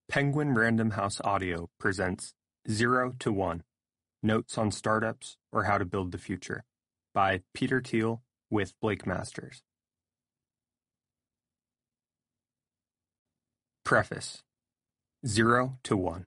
Penguin Random House Audio presents 0 to 1, Notes on Startups or How to Build the Future, by Peter Thiel with Blake Masters. Preface. 0 to 1.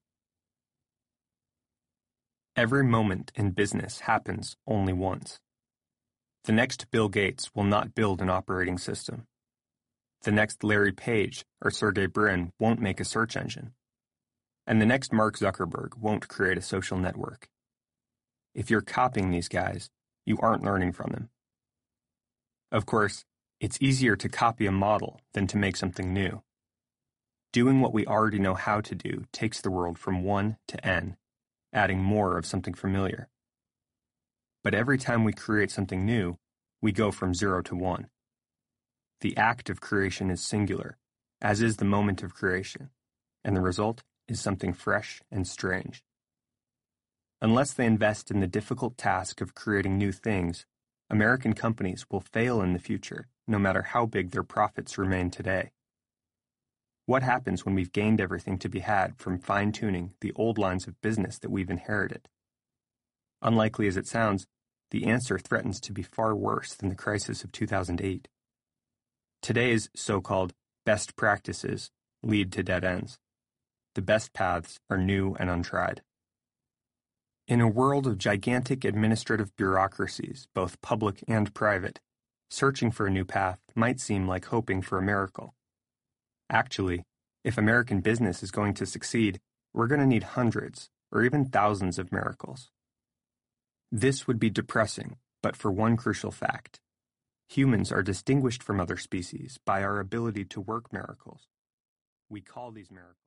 Every moment in business happens only once. The next Bill Gates will not build an operating system. The next Larry Page or Sergey Brin won't make a search engine. And the next Mark Zuckerberg won't create a social network. If you're copying these guys, you aren't learning from them. Of course, it's easier to copy a model than to make something new. Doing what we already know how to do takes the world from 1 to n, adding more of something familiar. But every time we create something new, we go from 0 to 1. The act of creation is singular, as is the moment of creation, and the result is something fresh and strange. Unless they invest in the difficult task of creating new things, American companies will fail in the future, no matter how big their profits remain today. What happens when we've gained everything to be had from fine-tuning the old lines of business that we've inherited? Unlikely as it sounds, the answer threatens to be far worse than the crisis of 2008. Today's so-called best practices lead to dead ends. The best paths are new and untried. In a world of gigantic administrative bureaucracies, both public and private, searching for a new path might seem like hoping for a miracle. Actually, if American business is going to succeed, we're going to need hundreds or even thousands of miracles. This would be depressing, but for one crucial fact. Humans are distinguished from other species by our ability to work miracles. We call these miracles